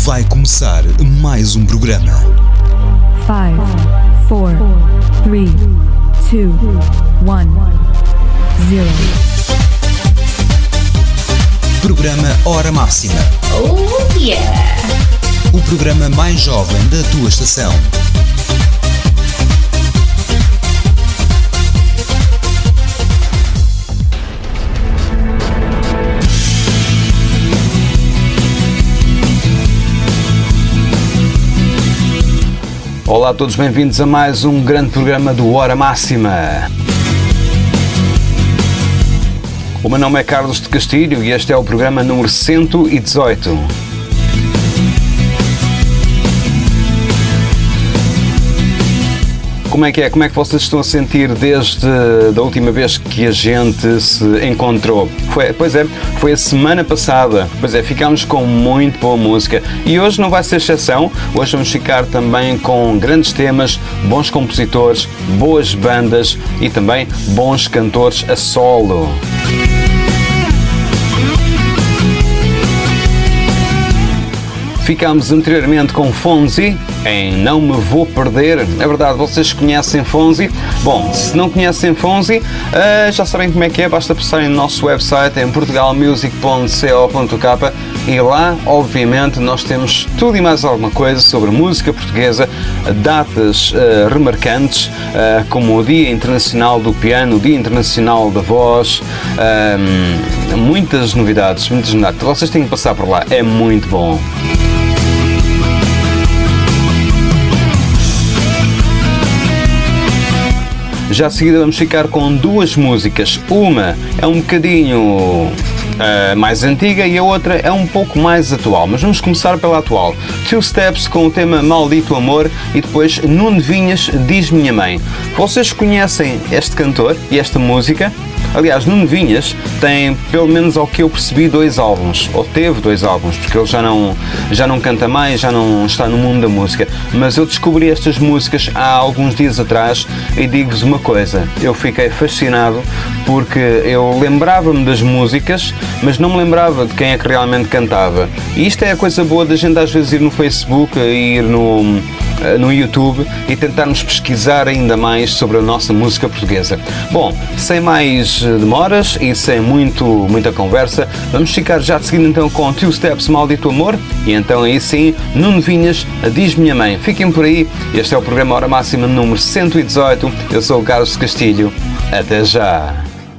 Vai começar mais um programa. 5, 4, 3, 2, 1, 0. Programa Hora Máxima. Oh yeah! O programa mais jovem da tua estação. Olá a todos, bem-vindos a mais um grande programa do Hora Máxima. O meu nome é Carlos de Castilho e este é o programa número 118. Como é que é? Como é que vocês estão a sentir desde a última vez que a gente se encontrou? Foi a semana passada. Ficámos com muito boa música e hoje não vai ser exceção. Hoje vamos ficar também com grandes temas, bons compositores, boas bandas e também bons cantores a solo. Ficámos anteriormente com Fonzi, em Não Me Vou Perder. É verdade, vocês conhecem Fonzi? Bom, se não conhecem Fonzi, já sabem como é que é, basta passarem no nosso website em portugalmusic.co.k e lá, obviamente, nós temos tudo e mais alguma coisa sobre música portuguesa, datas remarcantes, como o Dia Internacional do Piano, o Dia Internacional da Voz, muitas novidades. Vocês têm que passar por lá, é muito bom. Já de seguida vamos ficar com duas músicas. Uma é um bocadinho mais antiga e a outra é um pouco mais atual. Mas vamos começar pela atual. Two Steps com o tema Maldito Amor e depois Nuno Vinhas, Diz Minha Mãe. Vocês conhecem este cantor e esta música? Aliás, Nuno Vinhas tem, pelo menos ao que eu percebi, 2 álbuns, ou teve 2 álbuns, porque ele já não canta mais, já não está no mundo da música. Mas eu descobri estas músicas há alguns dias atrás e digo-vos uma coisa, eu fiquei fascinado porque eu lembrava-me das músicas, mas não me lembrava de quem é que realmente cantava. E isto é a coisa boa da gente às vezes ir no Facebook, ir no YouTube e tentarmos pesquisar ainda mais sobre a nossa música portuguesa. Bom, sem mais demoras e sem muita conversa, vamos ficar já de seguida então com Two Steps, Maldito Amor e então aí sim, Nuno Vinhas, Diz Minha Mãe. Fiquem por aí, este é o programa Hora Máxima número 118, eu sou o Carlos de Castilho, até já!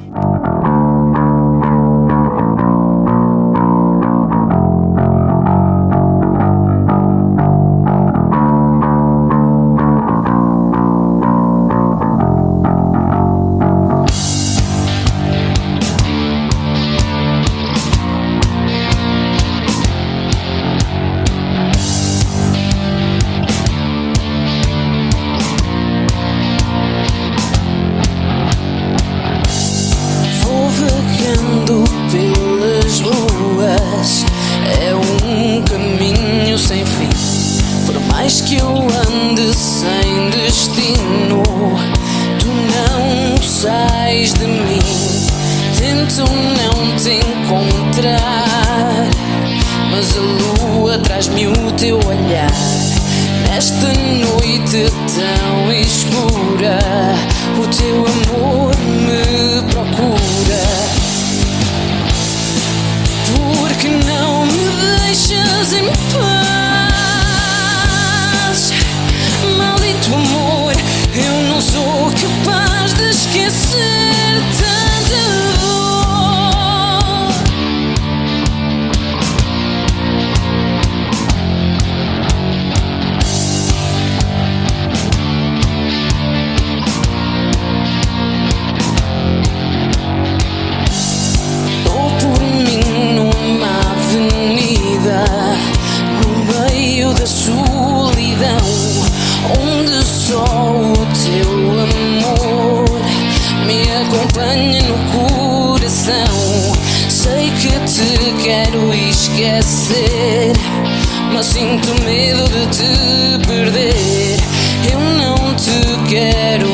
Mas sinto medo de te perder. Eu não te quero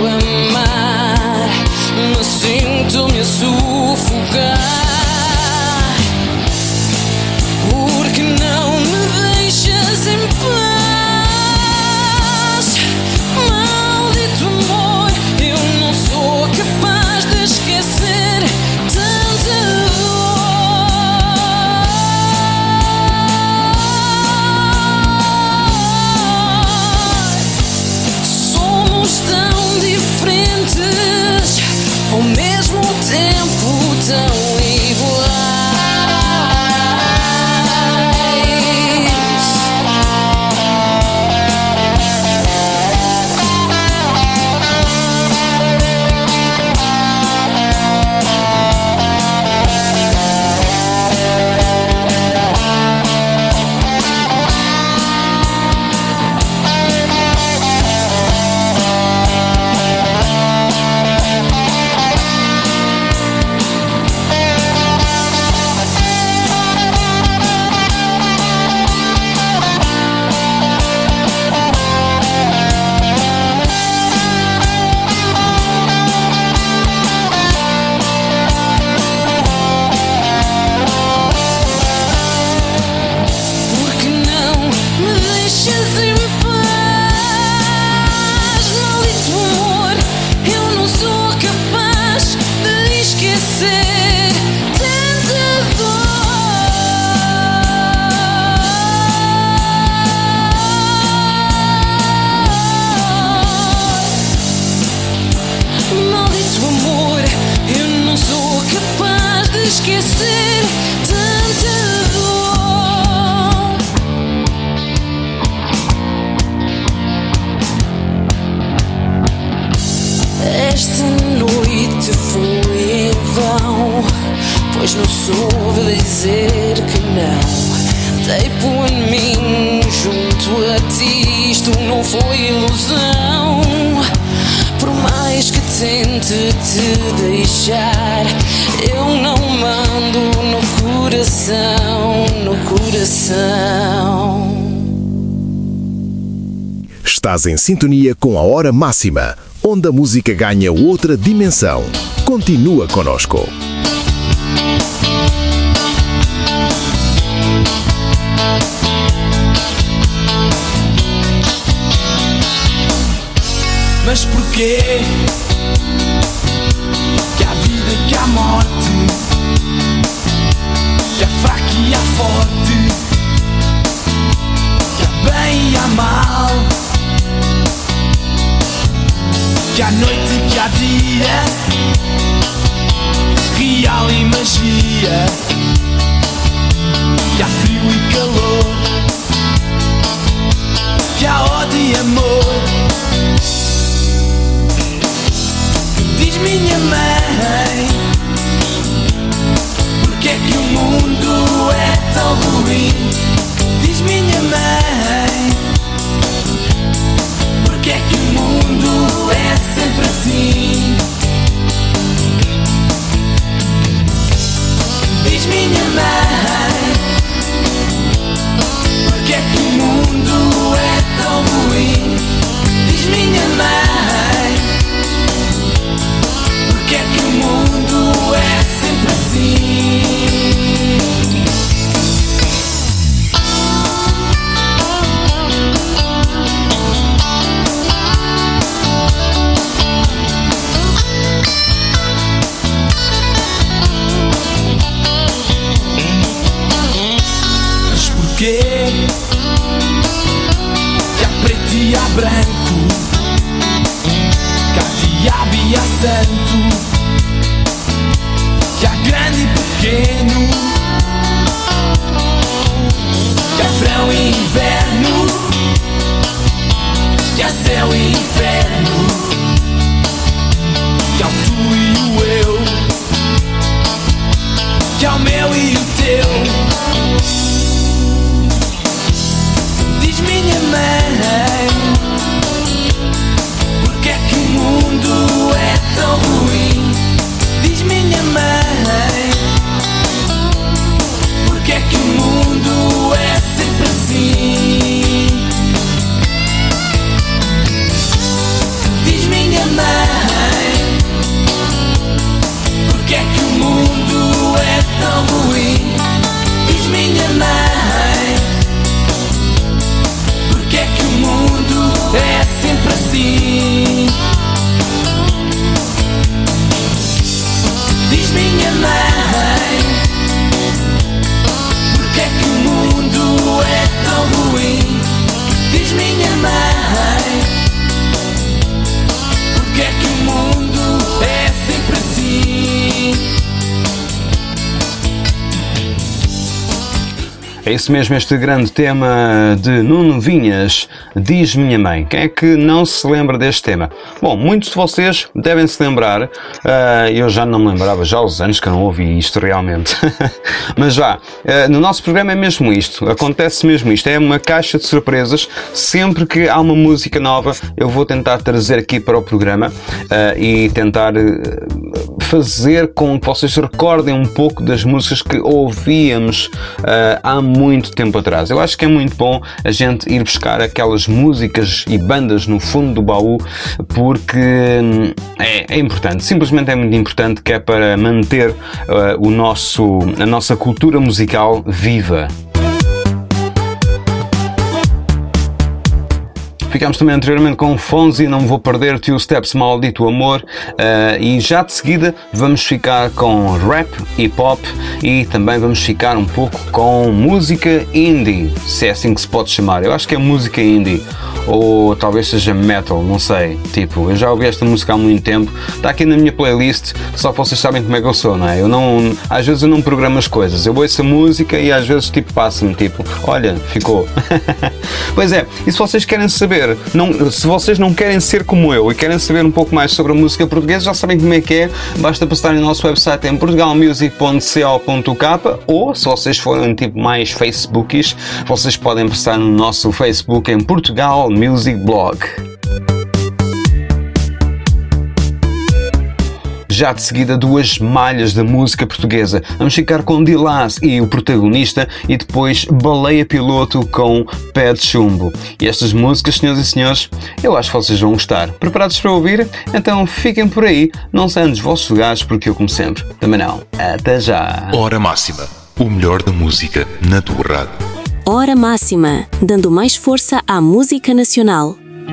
amar, mas sinto-me a sufocar. Porque não me deixas esquecer tanta dor. Maldito amor, eu não sou capaz de esquecer tanta dor. Esta noite foi em vão, pois não soube dizer que não. Dei por mim junto a ti, isto não foi ilusão. Por mais que tente te deixar, eu não mando no coração, no coração. Estás em sintonia com a Hora Máxima, onde a música ganha outra dimensão. Continua connosco. Mas porquê que há vida e que há morte, que há fraco e há forte, que há bem e há mal, que há noite e que há dia, real e magia, que há frio e calor, que há ódio e amor. Diz minha mãe, porque é que o mundo é tão ruim? Diz minha mãe, porque é que o mundo é sempre assim? Diz minha mãe, porque é que o mundo é tão ruim? Diz minha mãe, porque é que o mundo é sempre assim? Mas porquê que há preto e há branco, que há diabo e há santo, que há grande e pequeno, que há verão e inverno, que há céu e inferno, que há o tu e o eu, que há o meu e o teu? Diz minha mãe, porque é que o mundo é tão ruim? Diz minha mãe, porque é que o mundo é sempre assim? Diz minha mãe, porque é que o mundo é tão ruim? Diz minha mãe, porque é que o mundo é sempre assim? Diz minha mãe, porque é que o mundo é tão ruim? Diz minha mãe, porque é que o mundo é sempre assim? É isso mesmo, este grande tema de Nuno Vinhas, Diz Minha Mãe. Quem é que não se lembra deste tema? Bom, muitos de vocês devem se lembrar, eu já não me lembrava, já há uns anos que eu não ouvi isto realmente, mas já, no nosso programa é mesmo isto, acontece mesmo isto, é uma caixa de surpresas. Sempre que há uma música nova eu vou tentar trazer aqui para o programa e tentar fazer com que vocês recordem um pouco das músicas que ouvíamos há muito tempo atrás. Eu acho que é muito bom a gente ir buscar aquelas músicas e bandas no fundo do baú, porque é importante, simplesmente é muito importante, que é para manter a nossa cultura musical viva. Ficámos também anteriormente com Fonzi, Não Me Vou Perder, Two Steps, Maldito Amor, e já de seguida vamos ficar com rap, hip hop e também vamos ficar um pouco com música indie, se é assim que se pode chamar. Eu acho que é música indie, ou talvez seja metal, não sei. Tipo, eu já ouvi esta música há muito tempo, está aqui na minha playlist, só que vocês sabem como é que eu sou, não é? Às vezes eu não programo as coisas, eu ouço a música e às vezes tipo passa-me, tipo, olha, ficou. Pois é, e se vocês querem saber, se vocês não querem ser como eu e querem saber um pouco mais sobre a música portuguesa, já sabem como é que é, basta passarem no nosso website em portugalmusic.co.k, ou se vocês forem tipo mais facebookies, vocês podem passar no nosso Facebook em Portugal Music Blog. Já de seguida, duas malhas da música portuguesa. Vamos ficar com Dilás e o Protagonista, e depois Baleia Piloto com Pé de Chumbo. E estas músicas, senhoras e senhores, eu acho que vocês vão gostar. Preparados para ouvir? Então fiquem por aí, não saiam dos vossos lugares, porque eu, como sempre, também não. Até já! Hora Máxima, o melhor da música na tua rádio. Hora Máxima, dando mais força à música nacional.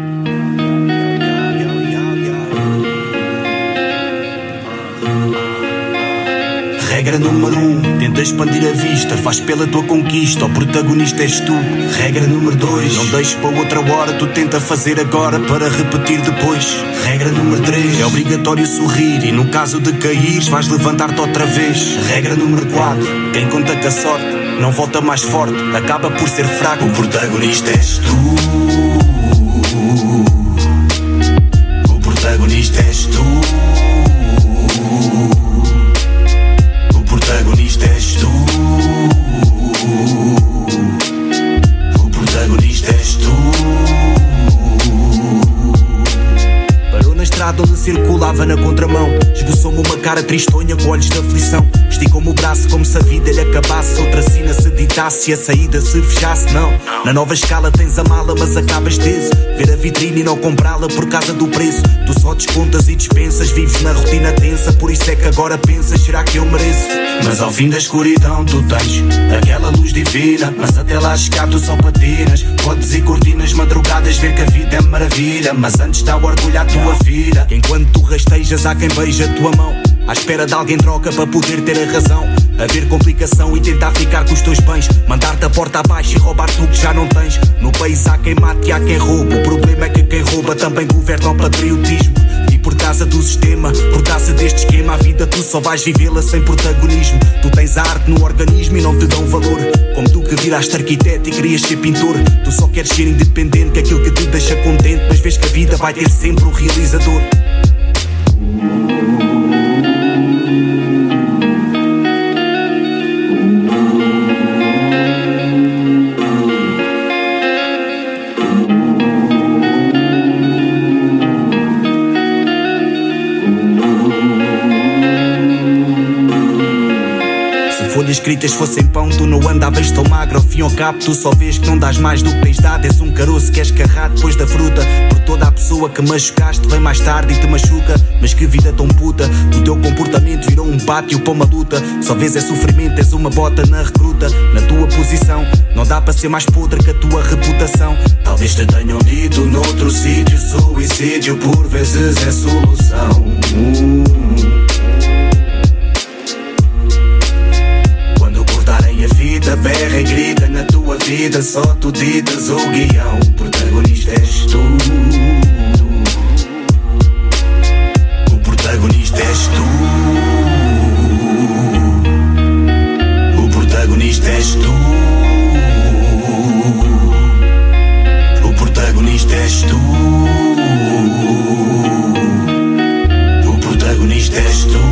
Regra número 1, tenta expandir a vista, faz pela tua conquista, o protagonista és tu. Regra número 2, não deixes para outra hora, tu tenta fazer agora para repetir depois. Regra número 3, é obrigatório sorrir e no caso de caíres vais levantar-te outra vez. Regra número 4, quem conta com a sorte não volta mais forte, acaba por ser fraco. O protagonista és tu. O protagonista és tu. O protagonista és tu. O protagonista és tu. Parou na estrada onde circulava na contramão, esboçou-me uma cara tristonha com olhos de aflição. Esticou-me o braço como se a vida lhe acabasse, outra sina se ditasse e a saída se fechasse. Não, na nova escala tens a mala mas acabas teso. Ver a vitrine e não comprá-la por causa do preço. Tu só descontas e dispensas, vives na rotina tensa, por isso é que agora pensas, será que eu mereço? Mas ao fim da escuridão tu tens aquela luz divina, mas até lá chegar tu só patinas. Podes ir cortinas madrugadas, ver que a vida é maravilha, mas antes está o orgulho à tua filha. Que enquanto tu rastejas há quem beija a tua mão, à espera de alguém troca para poder ter a razão. Haver complicação e tentar ficar com os teus bens, mandar-te a porta abaixo e roubar tu que já não tens. No país há quem mate e há quem rouba, o problema é que quem rouba também governa o patriotismo. E por causa do sistema, por causa deste esquema, a vida tu só vais vivê-la sem protagonismo. Tu tens a arte no organismo e não te dão valor, como tu que viraste arquiteto e querias ser pintor. Tu só queres ser independente, que é aquilo que te deixa contente, mas vês que a vida vai ter sempre um realizador. Folhas escritas fossem pão, tu não andavas tão magro. Ao fim e ao cabo tu só vês que não dás mais do que tens dado. És um caroço que és carrado depois da fruta por toda a pessoa que machucaste, vem mais tarde e te machuca. Mas que vida tão puta, o teu comportamento virou um pátio para uma luta. Só vês é sofrimento, és uma bota na recruta. Na tua posição, não dá para ser mais podre que a tua reputação. Talvez te tenham dito noutro sítio, suicídio por vezes é solução. A berra e grita na tua vida, só tu ditas o guião. O protagonista és tu. O protagonista és tu. O protagonista és tu. O protagonista és tu. O protagonista és tu.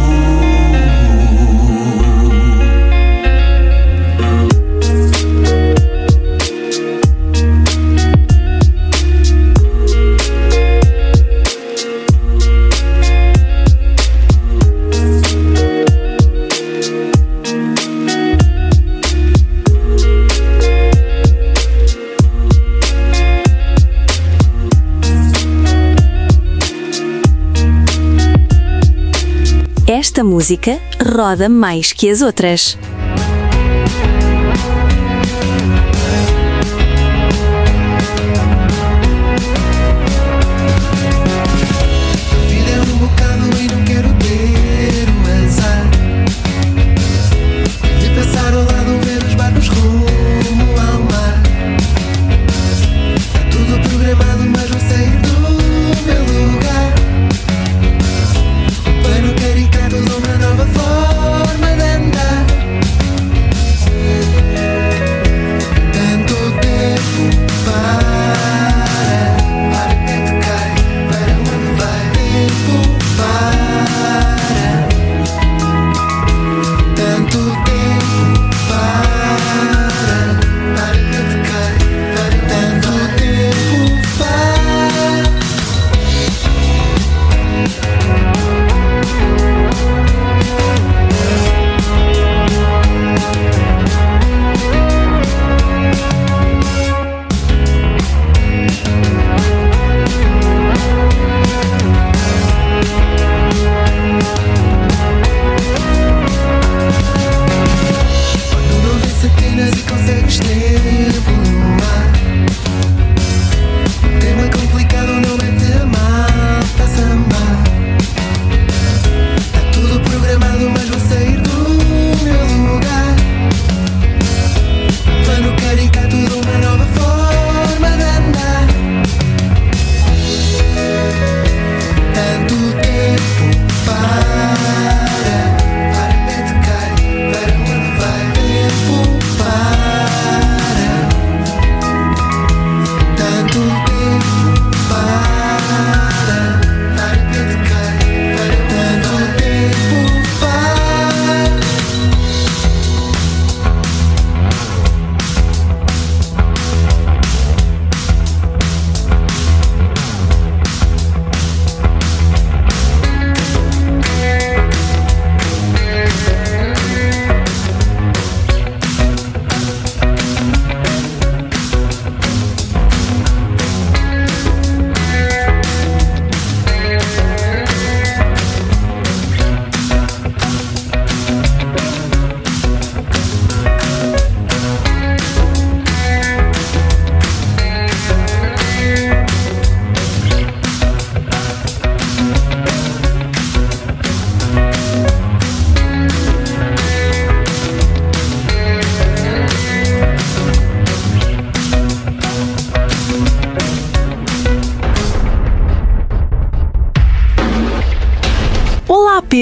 Esta música roda mais que as outras.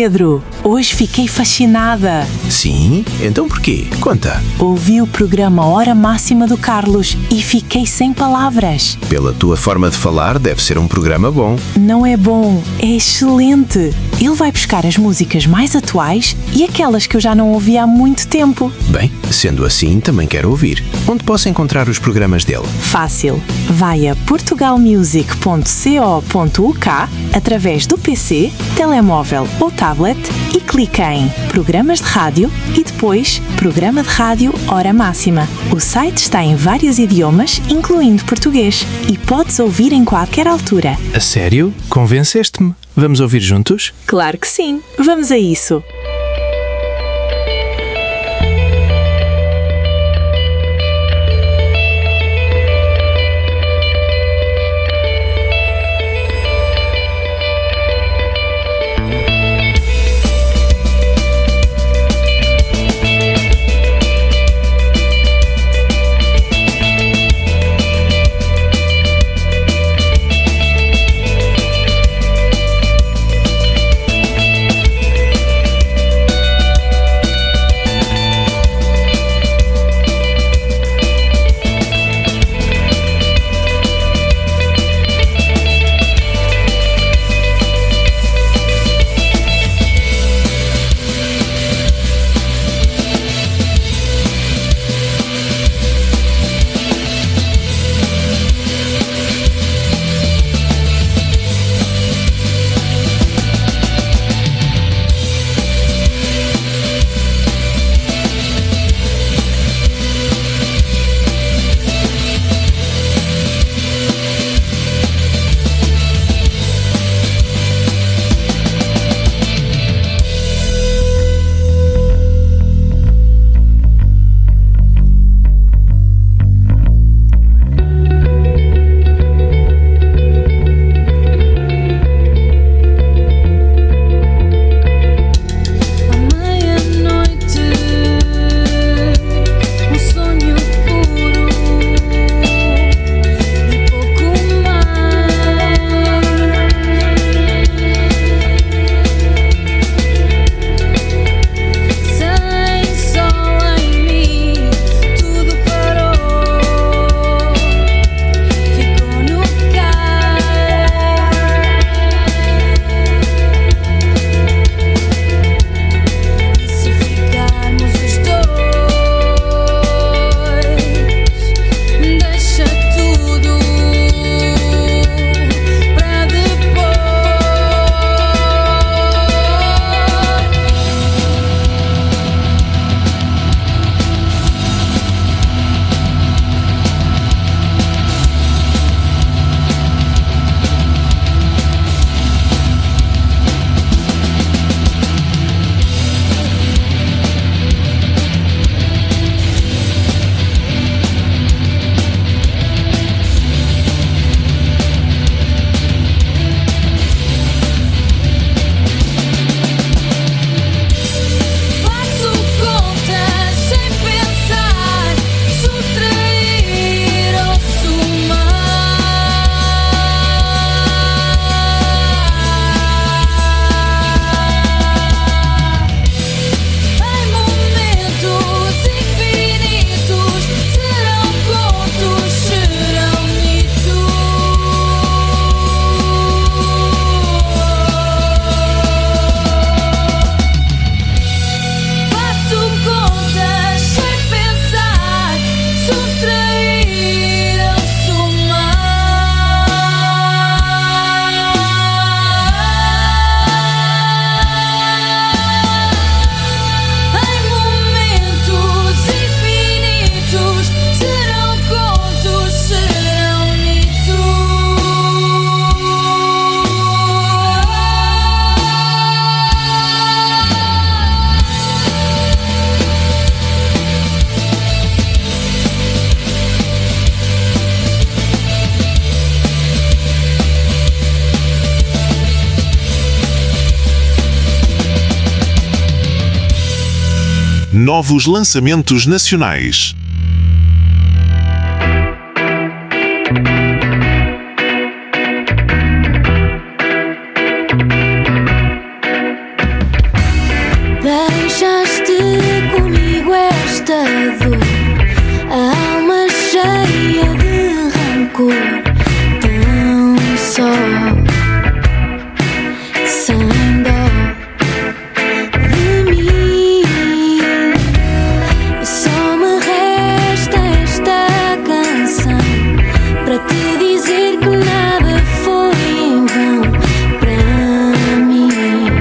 Pedro, hoje fiquei fascinada. Sim? Então porquê? Conta. Ouvi o programa Hora Máxima do Carlos e fiquei sem palavras. Pela tua forma de falar, deve ser um programa bom. Não é bom, é excelente. Ele vai buscar as músicas mais atuais e aquelas que eu já não ouvi há muito tempo. Bem, sendo assim, também quero ouvir. Onde posso encontrar os programas dele? Fácil. Vai a portugalmusic.co.uk através do PC, telemóvel ou tablet e clica em Programas de Rádio e depois Programa de Rádio Hora Máxima. O site está em vários idiomas, incluindo português, e podes ouvir em qualquer altura. A sério? Convenceste-me. Vamos ouvir juntos? Claro que sim. Vamos a isso. Novos lançamentos nacionais. Deixaste comigo esta dor, a alma cheia de rancor, tão só, sem dó de mim. E só me resta esta canção para te dizer que nada foi em vão para mim.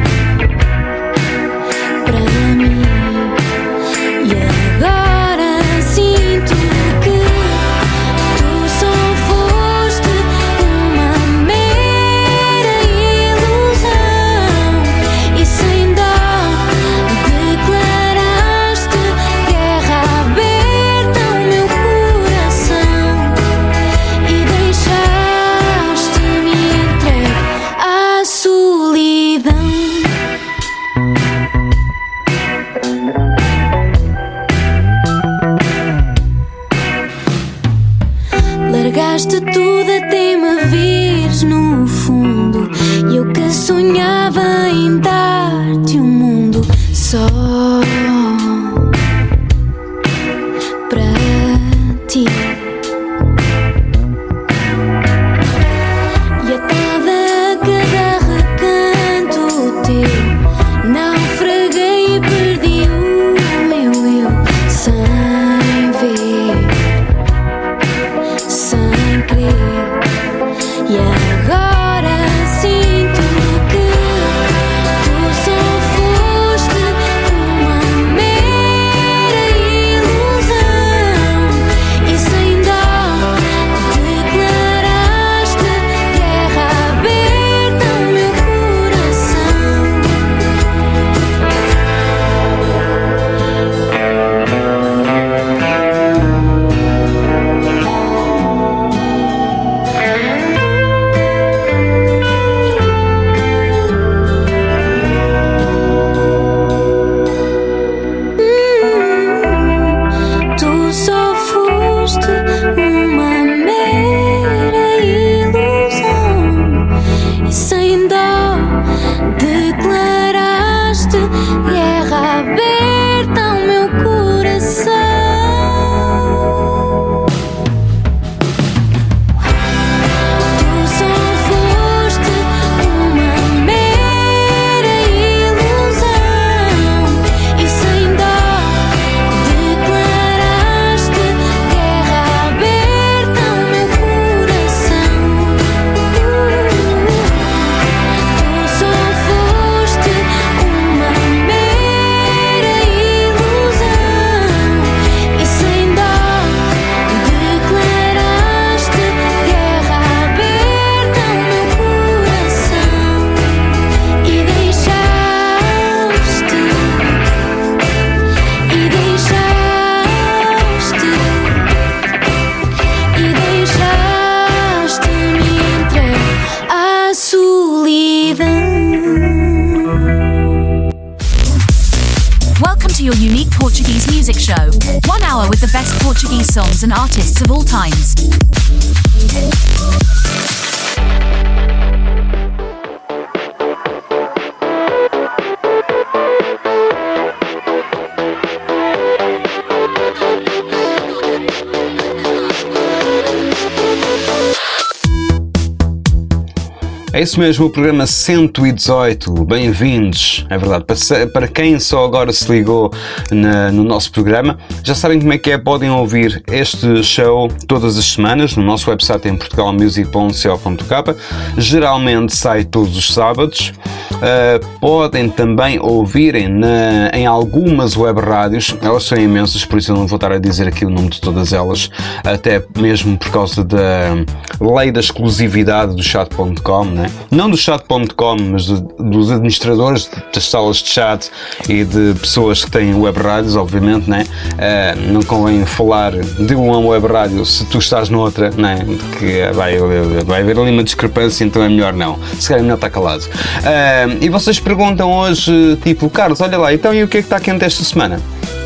E agora sinto que tu só foste uma mera ilusão, e sem dó declaraste guerra aberta ao meu coração e deixaste-me entregue à solidão. Largaste tudo até me vires no fundo, e eu que sonhava em dar-te um mundo só para ti. E a cada recanto teu naufraguei e perdi o meu eu sem ver, sem crer. E agora sinto que tu só foste uma mera ilusão, e sem dó declaraste guerra aberta ao meu coração. Tu só foste uma mera ilusão, e sem dó declaraste guerra aberta ao meu coração. Tu só foste uma mera ilusão, e sem dó declaraste guerra aberta ao meu coração. Tu só foste uma mera ilusão, e sem dó declaraste guerra aberta ao meu coração e deixaste-me entregue à solidão. Welcome to your unique Portuguese music show. 1 hour with the best Portuguese songs and artists of all times. É isso mesmo, o programa 118, bem-vindos, é verdade, para quem só agora se ligou no nosso programa, já sabem como é que é, podem ouvir este show todas as semanas no nosso website em portugalmusic.co.k, geralmente sai todos os sábados. Podem também ouvirem em algumas web rádios, elas são imensas, por isso eu não vou estar a dizer aqui o nome de todas elas, até mesmo por causa da lei da exclusividade do chat.com, né? Não do chat.com, mas dos administradores das salas de chat e de pessoas que têm web rádios, obviamente, né? Não convém falar de uma web rádio se tu estás noutra, né? Que vai haver ali uma discrepância, então é melhor não, se calhar é melhor estar calado. E vocês perguntam hoje, tipo, Carlos, olha lá, então e o que é que está quente esta semana?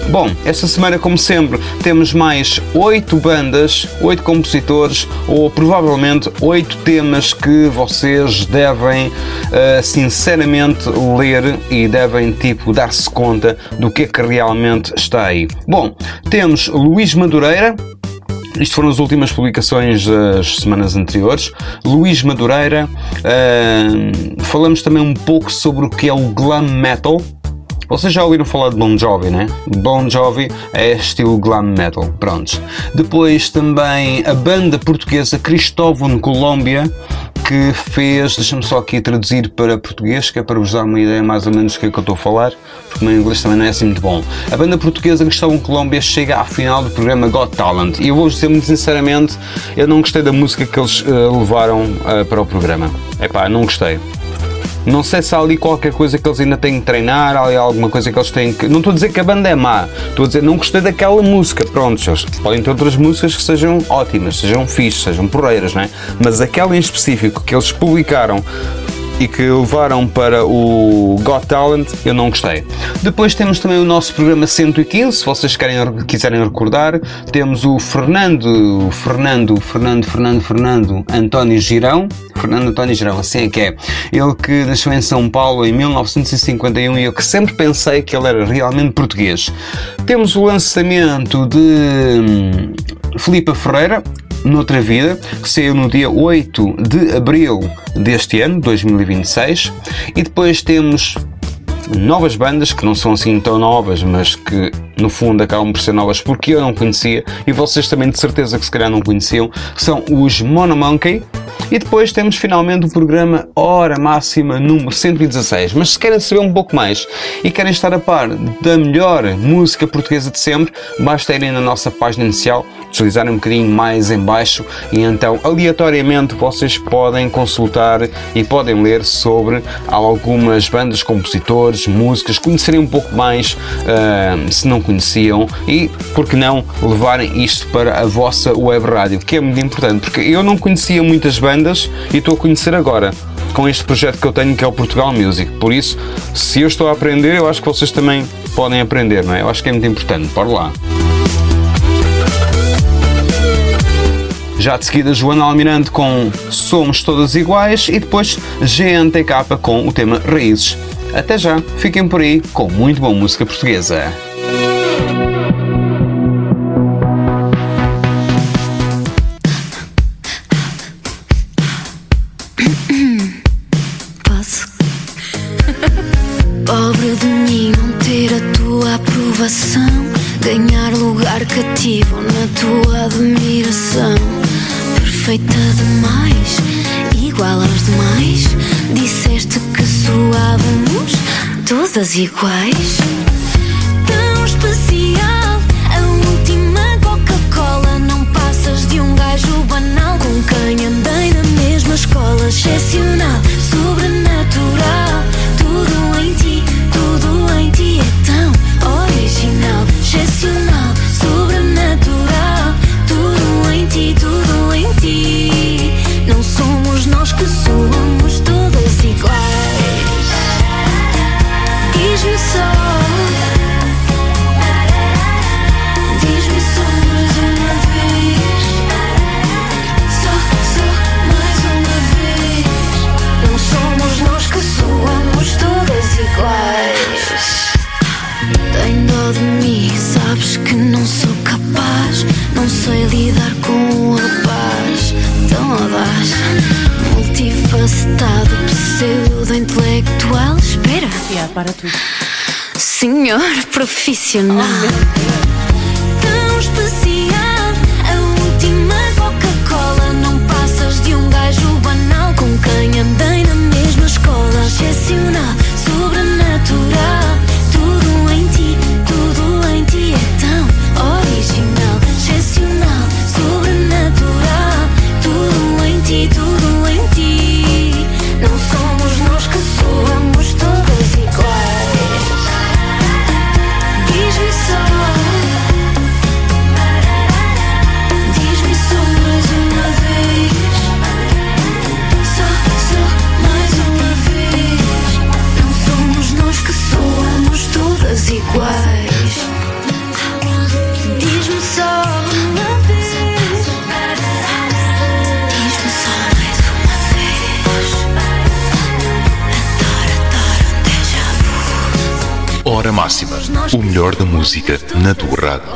Bom, esta semana, como sempre, temos mais 8 bandas, 8 compositores ou provavelmente 8 temas que vocês devem sinceramente ler e devem dar-se conta do que é que realmente está aí. Bom, temos Luís Madureira. Isto foram as últimas publicações das semanas anteriores. Luís Madureira. Falamos também um pouco sobre o que é o glam metal. Vocês já ouviram falar de Bon Jovi, né? Bon Jovi é estilo glam metal. Prontos. Depois também a banda portuguesa Cristóvão Colômbia, que fez, deixa-me só aqui traduzir para português, que é para vos dar uma ideia mais ou menos do que é que eu estou a falar, porque o meu inglês também não é assim muito bom. A banda portuguesa Cristóvão Colômbia chega à final do programa Got Talent e eu vou-vos dizer muito sinceramente, eu não gostei da música que eles levaram para o programa. Epá, não gostei. Não sei se há ali qualquer coisa que eles ainda têm que treinar, há ali alguma coisa que eles têm que... Não estou a dizer que a banda é má, estou a dizer não gostei daquela música. Pronto, eles podem ter outras músicas que sejam ótimas, sejam fixes, sejam porreiras, não é? Mas aquela em específico que eles publicaram e que levaram para o Got Talent, eu não gostei. Depois temos também o nosso programa 115, se vocês quiserem recordar, temos o Fernando António Girão, assim é que é. Ele que nasceu em São Paulo em 1951 e eu que sempre pensei que ele era realmente português. Temos o lançamento de Filipa Ferreira, Noutra Vida, que saiu no dia 8 de abril deste ano, 2026, e depois temos novas bandas que não são assim tão novas, mas que no fundo acabam por ser novas porque eu não conhecia e vocês também de certeza que se calhar não conheciam, que são os Monomonkey. E depois temos finalmente o programa Hora Máxima número 116. Mas se querem saber um pouco mais e querem estar a par da melhor música portuguesa de sempre, basta irem na nossa página inicial, deslizarem um bocadinho mais em baixo e então aleatoriamente vocês podem consultar e podem ler sobre algumas bandas, compositores, músicas, conhecerem um pouco mais se não conheciam e, por que não, levarem isto para a vossa web rádio, que é muito importante, porque eu não conhecia muitas bandas e estou a conhecer agora com este projeto que eu tenho, que é o Portugal Music. Por isso, se eu estou a aprender, eu acho que vocês também podem aprender, não é? Eu acho que é muito importante. Bora lá. Já de seguida, Joana Almirante com Somos Todas Iguais e depois GNTK com o tema Raízes. Até já, fiquem por aí com muito boa música portuguesa. Pobre de mim não ter a tua aprovação, ganhar lugar cativo na tua admiração. Perfeita demais, igual aos demais. Disseste que soávamos todas iguais. Tão especial, a última Coca-Cola. Não passas de um gajo banal com quem andei na mesma escola. Excepcional, sobrenatural. Tudo em ti é tão original. Excepcional, sobrenatural. Tudo em ti. Não somos nós que somos todas iguais. Diz-me só. Diz-me só mais uma vez. Só mais uma vez. Não somos nós que somos todas iguais. Tem dó de mim, sabes que não sou capaz. Não sei lidar com o rapaz tão audaz, multifacetado, pseudo-intelectual. Espera, para tudo. Senhor profissional. Tão especial, a última Coca-Cola. Não passas de um gajo banal com quem andei na mesma escola. Excepcional, sobrenatural. Tudo em ti é tão original. Excepcional, sobrenatural. Tudo em ti. Não somos nós que somos todas iguais. Diz-me só. Diz-me só mais uma vez. Só mais uma vez. Não somos nós que somos todas iguais. Hora Máxima, o melhor da música na tua rádio.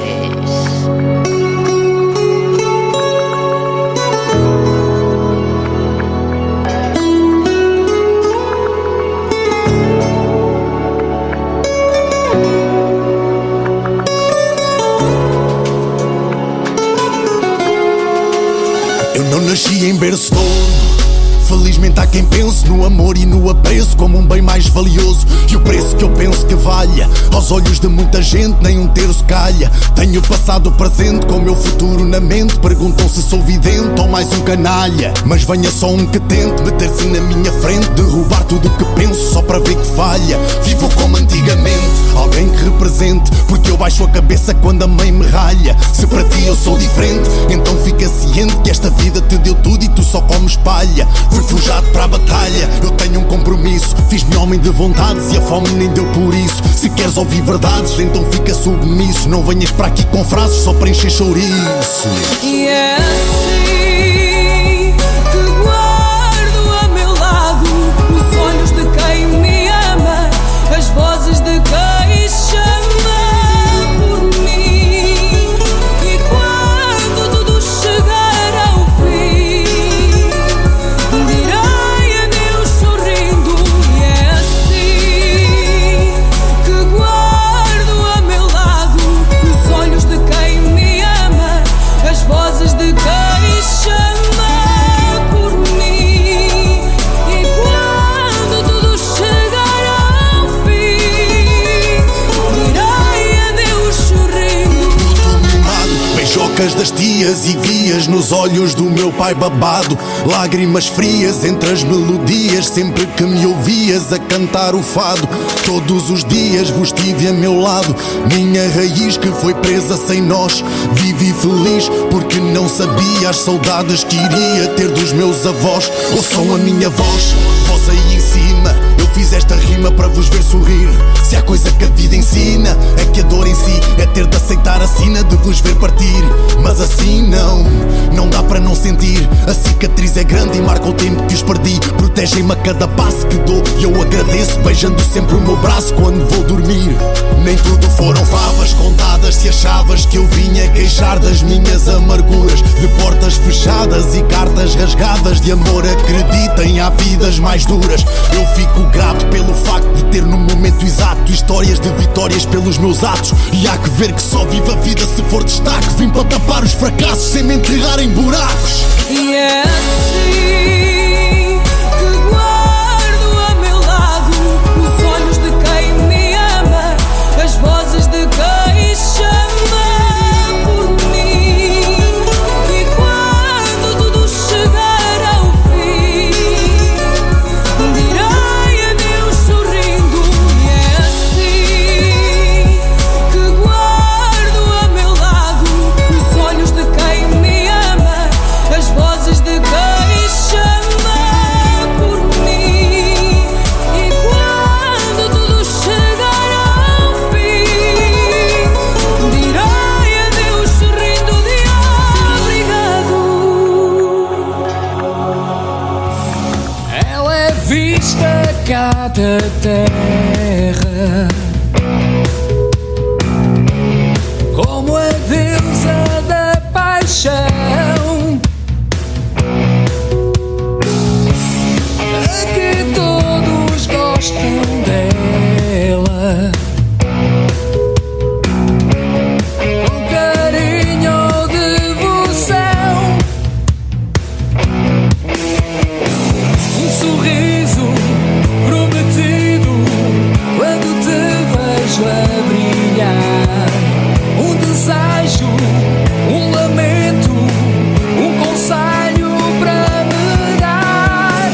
Eu não nasci em berço de ouro. Felizmente há quem pense no amor e no apreço como um bem mais valioso. E o preço que eu penso que valha, aos olhos de muita gente nem um terço calha. Tenho passado o presente com o meu futuro na mente. Perguntam se sou vidente ou mais um canalha. Mas venha só um que tente meter-se na minha frente, derrubar tudo o que penso só para ver que falha. Vivo como antigamente, alguém que represente, porque eu baixo a cabeça quando a mãe me ralha. Se para ti eu sou diferente, então fica ciente que esta vida te deu tudo e tu só comes palha. Fui forjado para a batalha, eu tenho um compromisso. Fiz-me homem de vontades e a fome nem deu por isso. Se queres ouvir verdades, então fica submisso. Não venhas para aqui com frases só para encher chouriço. E é assim que guardo a meu lado os olhos de quem me ama, as vozes de quem chama por mim. E quando tudo chegar ao fim, direi adeus sorrindo. E é assim que guardo a meu lado os olhos de quem me ama, as vozes de quem chama por mim. E quando tudo chegar ao fim, direi adeus sorrindo. Puto mimado, beijocas das tias e vias nos olhos do meu pai babado. Lágrimas frias entre as melodias, sempre que me ouvias a cantar o fado. Todos os dias vos tive a meu lado, minha raiz que foi presa sem nós. Vivi feliz porque não sabia as saudades que iria ter dos meus avós. Ouçam a minha voz, voz aí em cima. Eu fiz esta rima para vos ver sorrir. Se há coisa que a vida ensina, é que a dor em si é ter de aceitar a sina de vos ver partir. Mas assim não dá para não sentir. A cicatriz é grande e marca o tempo que os perdi. Protegem-me a cada passo que dou e eu agradeço, beijando sempre o meu braço quando vou dormir. Nem tudo foram favas contadas. Se achavas que eu vinha queixar das minhas amarguras, de portas fechadas e cartas rasgadas de amor, acreditem, há vidas mais duras. Eu fico grato pelo facto de ter no momento exato histórias de vitórias pelos meus atos. E há que ver que só vivo a vida se for destaque. Vim para tapar os fracassos sem me enterrar em buracos. E é assim que guardo a meu lado os olhos de quem me ama, as vozes de quem chama por mim. E quando tudo chegar ao fim, direi adeus sorrindo. E é assim que guardo a meu lado os olhos de quem me ama, as vozes de quem chama por mim. E quando tudo chegar ao fim, direi adeus sorrindo de obrigado. Ela é vista cá da terra como a deusa da paixão, a que todos gostam dela, com carinho ou devoção. Um sorriso prometido quando te vejo a brilhar. Um desejo, um lamento, um conselho para me dar.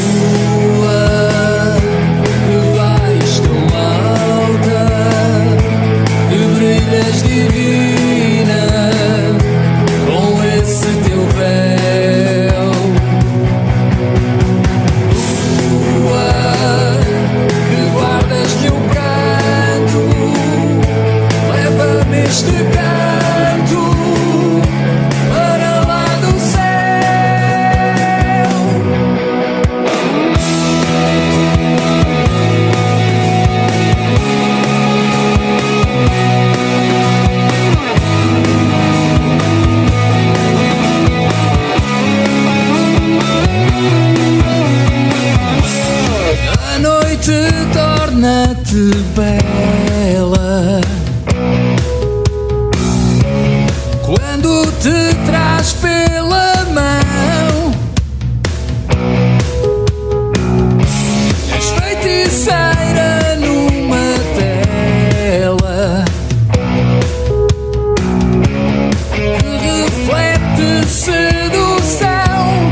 Lua, que vais tão alta, que brilhas divina com esse teu véu. Lua, que guardas meu canto, leva-me este canto para lá do céu. bela quando te traz pela mão. És feiticeira numa tela que reflete sedução.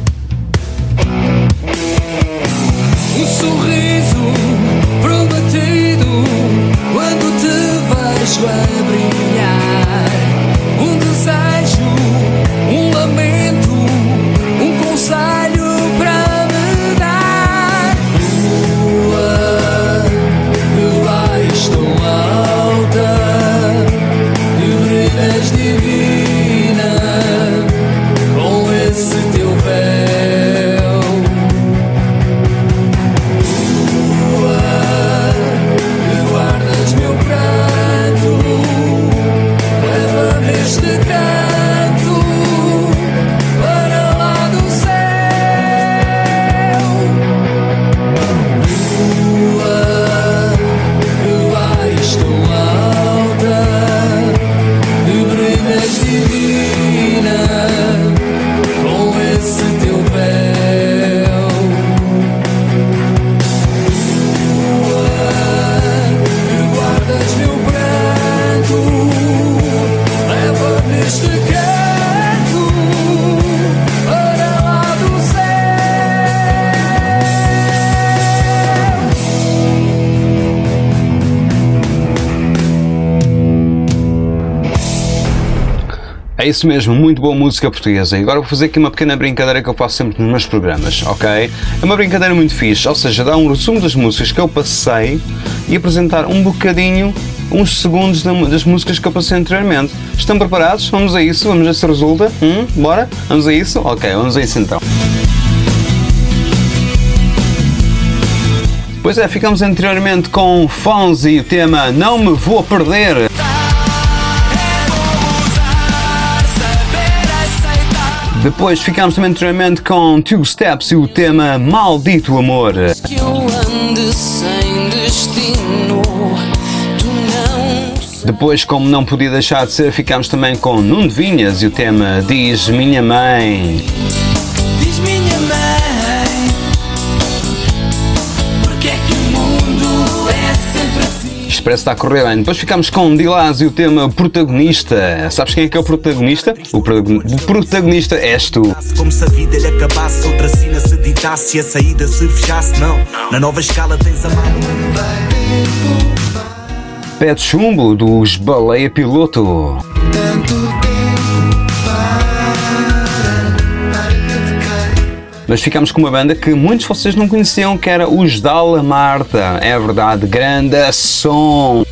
Um sorriso prometido quando te vejo a brilhar. Um desejo, um lamento, um conselho para me dar. Lua, que vais tão alta, que brilhas divina com esse teu véu. Lua, que guardas meu pranto, leva-me este canto para lá do céu. Lua, que vais tão alta, que brilhas divina com esse teu véu. Lua, que guardas meu pranto, leva-me este canto para lá do céu. É isso mesmo, muito boa música portuguesa. E agora vou fazer aqui uma pequena brincadeira que eu faço sempre nos meus programas, ok? É uma brincadeira muito fixe, ou seja, dar um resumo das músicas que eu passei e apresentar um bocadinho, uns segundos das músicas que eu passei anteriormente. Estão preparados? Vamos a isso? Vamos ver se resulta? Bora? Vamos a isso? Ok, vamos a isso então. Pois é, ficamos anteriormente com Fonzi e o tema Não Me Vou Perder. Depois ficámos também anteriormente com Two Steps e o tema Maldito Amor. Que eu ande sem destino, tu não. Depois, como não podia deixar de ser, ficámos também com Nuno Vinhas e o tema Diz Minha Mãe. Diz minha mãe, porque é que o mundo é sempre assim? Isto parece estar a correr bem. Depois ficámos com Dilaz e o tema Protagonista. Sabes quem é que é o protagonista? O protagonista és tu. Como se a vida lhe acabasse, outra sina se ditasse e a saída se fechasse. Não, na nova escala tens a mão. Pé de Chumbo dos Baleia Piloto. Nós ficámos com uma banda que muitos de vocês não conheciam, que era os Dalla Marta. É verdade, grande som!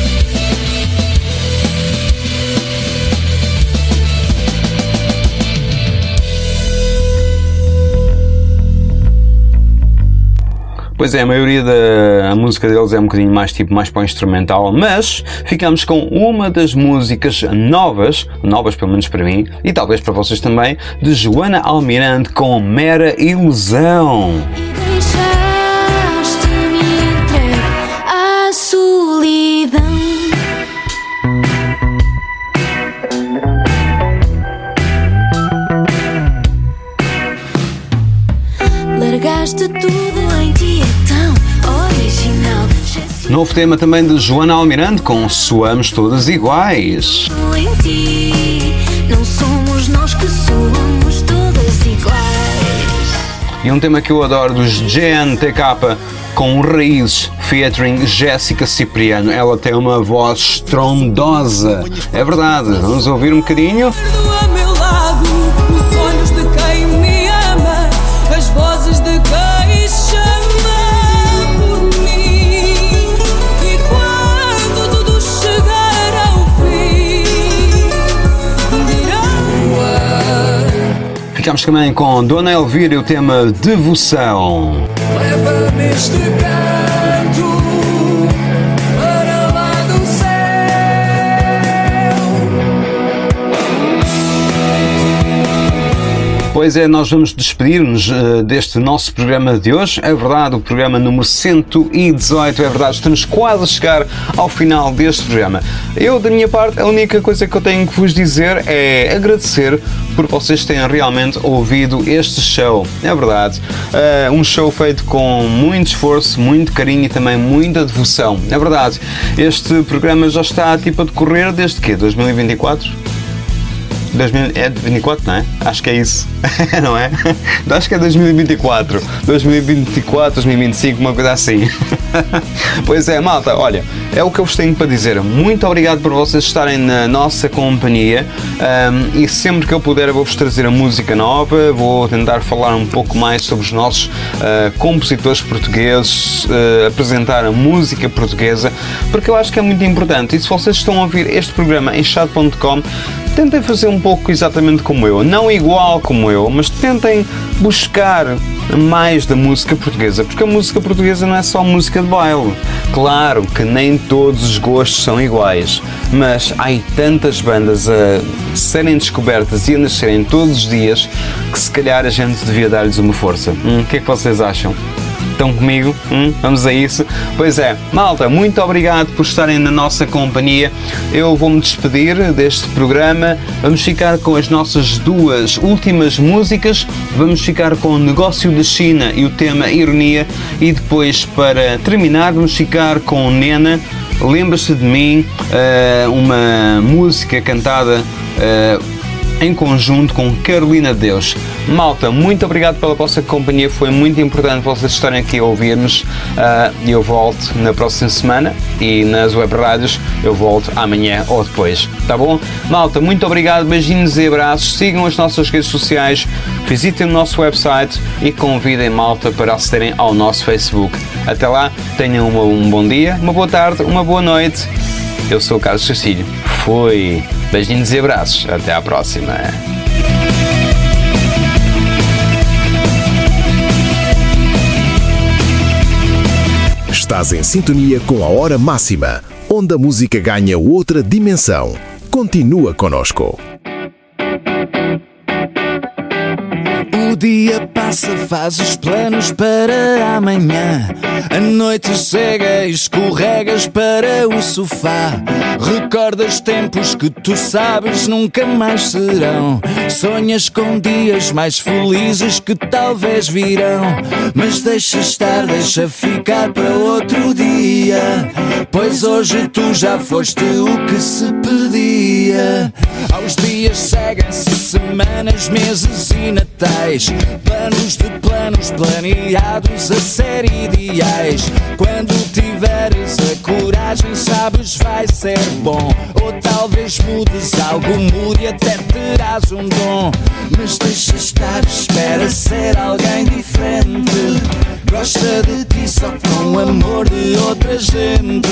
Pois é, a maioria da música deles é um bocadinho mais mais para o instrumental, mas ficamos com uma das músicas novas pelo menos para mim, e talvez para vocês também, de Joana Almirante com Mera Ilusão. Deixaste-me entregue à solidão. Largaste tudo em ti, é tão original. Novo tema também de Joana Almirante com Soamos Todas Iguais. Em ti, não somos nós que somos todas iguais. E um tema que eu adoro dos GNTK com Raízes, featuring Jéssica Cipriano. Ela tem uma voz estrondosa. É verdade, vamos ouvir um bocadinho. A meu lado, os olhos de quem me ama, as vozes de quem chama por mim. E quando tudo chegar ao fim, dirão. Ficámos também com Dona Elvira e o tema Devoção. Leva-me este canto para lá do céu. Pois é, nós vamos despedir-nos deste nosso programa de hoje. É verdade, o programa número 118, é verdade, estamos quase a chegar ao final deste programa. Eu, da minha parte, a única coisa que eu tenho que vos dizer é agradecer por vocês terem realmente ouvido este show. É verdade, um show feito com muito esforço, muito carinho e também muita devoção. É verdade, este programa já está tipo a decorrer desde que? 2024? 2024, não é? Acho que é isso, não é? Acho que é 2024, 2025, uma coisa assim. Pois é, malta, olha, é o que eu vos tenho para dizer. Muito obrigado por vocês estarem na nossa companhia, e sempre que eu puder eu vou-vos trazer a música nova, vou tentar falar um pouco mais sobre os nossos compositores portugueses, apresentar a música portuguesa, porque eu acho que é muito importante. E se vocês estão a ouvir este programa em chat.com, tentem fazer um pouco exatamente como eu, não igual como eu, mas tentem buscar mais da música portuguesa, porque a música portuguesa não é só música de baile. Claro que nem todos os gostos são iguais, mas há tantas bandas a serem descobertas e a nascerem todos os dias que se calhar a gente devia dar-lhes uma força. O que é que vocês acham? Estão comigo? Vamos a isso? Pois é, malta, muito obrigado por estarem na nossa companhia. Eu vou-me despedir deste programa. Vamos ficar com as nossas duas últimas músicas. Vamos ficar com o Negócio da China e o tema Ironia. E depois, para terminar, vamos ficar com Nena, Lembra-se de Mim, uma música cantada em conjunto com Carolina de Deus. Malta, muito obrigado pela vossa companhia, foi muito importante vocês estarem aqui a ouvir-nos. Eu volto na próxima semana e nas web rádios eu volto amanhã ou depois, tá bom? Malta, muito obrigado, beijinhos e abraços, sigam as nossas redes sociais, visitem o nosso website e convidem malta para acederem ao nosso Facebook. Até lá, tenham um bom dia, uma boa tarde, uma boa noite. Eu sou o Carlos Castilho. Fui. Beijinhos e abraços. Até à próxima. Estás em sintonia com a Hora Máxima, onde a música ganha outra dimensão. Continua connosco. O dia passa, faz os planos para amanhã. A noite chega e escorregas para o sofá. Recordas tempos que tu sabes nunca mais serão. Sonhas com dias mais felizes que talvez virão. Mas deixa estar, deixa ficar para outro dia, pois hoje tu já foste o que se pedia. Aos dias seguem-se semanas, meses e natais. Planos de planos planeados a ser ideais. Quando tiveres a coragem, sabes, vai ser bom. Ou talvez mudes algo, mude e até terás um dom. Mas deixa estar, espera ser alguém diferente. Gosta de ti só com o amor de outra gente.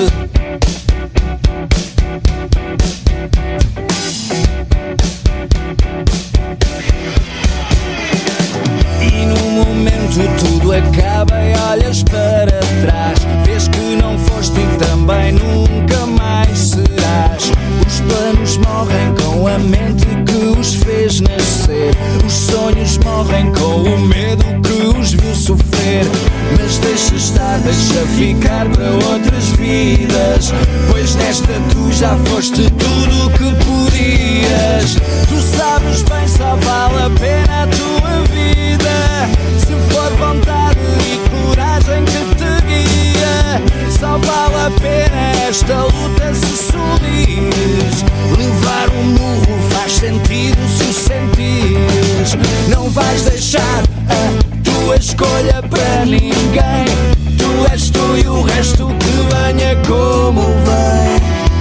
E no momento tudo acaba e olhas para trás. Vês que não foste e também nunca mais serás. Os planos morrem com a mente que os fez nascer. Os sonhos morrem com o medo que os viu sofrer. Mas deixa estar, deixa ficar para outras vidas, pois nesta tu já foste tudo o que podias. Tu sabes bem, só vale a pena a tua vida se for vontade e coragem que te guia. Só vale a pena esta luta se sorris. Levar um murro faz sentido se o sentires. Não vais deixar a tua escolha para ninguém. Tu és tu e o resto que venha como vem.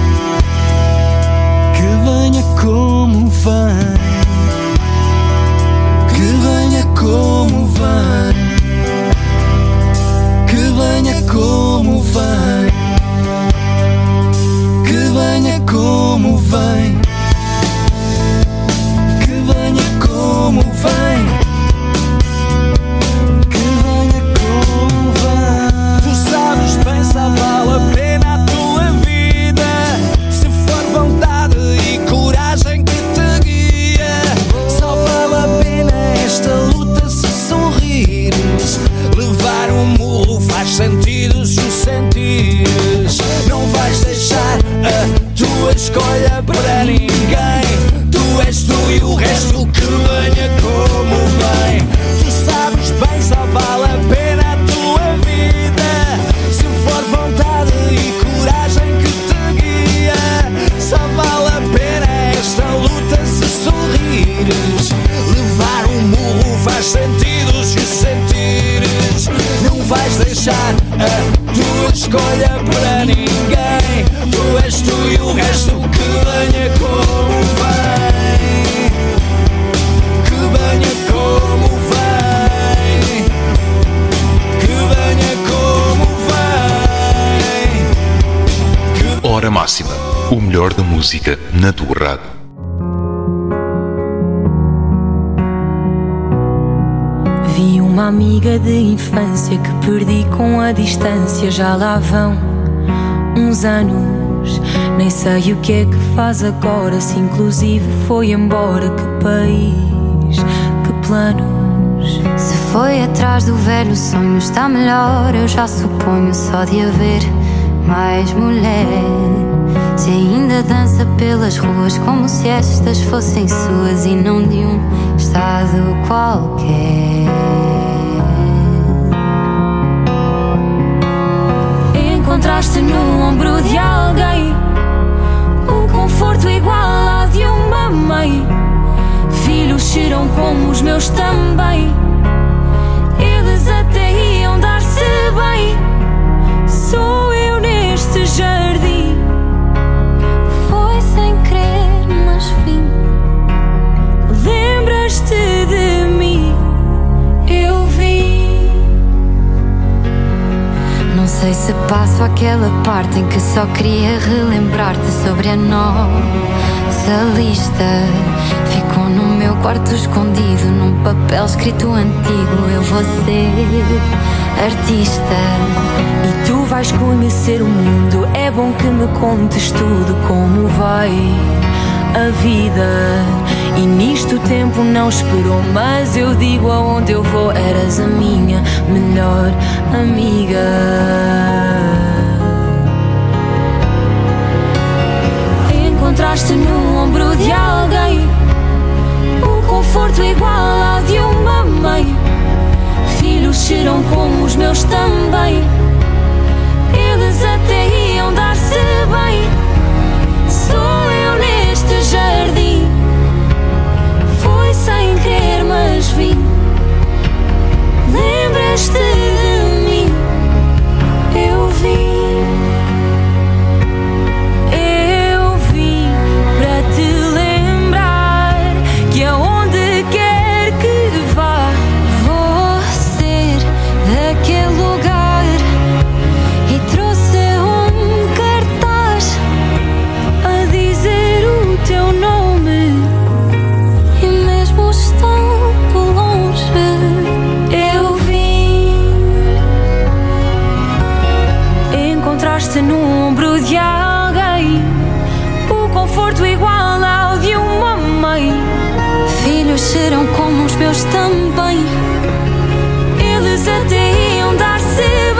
Que venha como vem. Que venha como vem. Que venha como vem. Que venha como vem. Que venha como vem. Só vale a pena a tua vida se for vontade e coragem que te guia. escolha para ninguém. Tu és tu e o resto que venha como vem. Tu sabes bem, só vale a pena a tua vida se for vontade e coragem que te guia. Só vale a pena esta luta se sorrires. Levar um murro faz sentido se sentires. Não vais deixar a tua escolha para ninguém. Tu és tu e o resto que venha como vem. Que venha como vem. Que venha como vem. Hora Máxima, o melhor da música na tua rádio. Vi uma amiga de infância que perdi com a distância. Já lá vão uns anos, nem sei o que é que faz agora. Se inclusive foi embora. Que país, que planos. Se foi atrás do velho sonho, está melhor, eu já suponho. Só de haver mais mulher. Se ainda dança pelas ruas como se estas fossem suas e não de um estado qualquer. Encontraste no ombro de alguém um conforto igual ao de uma mãe. Filhos cheiram como os meus também. Eles até iam dar-se bem. Sou eu neste jardim. Foi sem querer, mas vim. Lembras-te de mim? Eu vi. Não sei se passo aquela parte em que só queria relembrar-te sobre a nossa lista. Ficou no meu quarto escondido num papel escrito antigo. Eu vou ser artista e tu vais conhecer o mundo. É bom que me contes tudo, como vai a vida. E nisto o tempo não esperou, mas eu digo aonde eu vou. Eras a minha melhor amiga. Encontraste no ombro de alguém um conforto igual ao de uma mãe. Filhos cheiram como os meus também. Eles até iam dar-se bem. Sou eu neste jardim. Foi sem querer, mas vim. Lembras-te de mim? Eu vim. Eu vim para te lembrar que aonde quer que vá, vou ser daquele lugar. E trouxe um cartaz a dizer o teu nome. E mesmo estando longe, eu vim. Encontraste no ombro de alguém o conforto igual ao de uma mãe. Filhos cheiram como os meus também. Eles até iam dar-se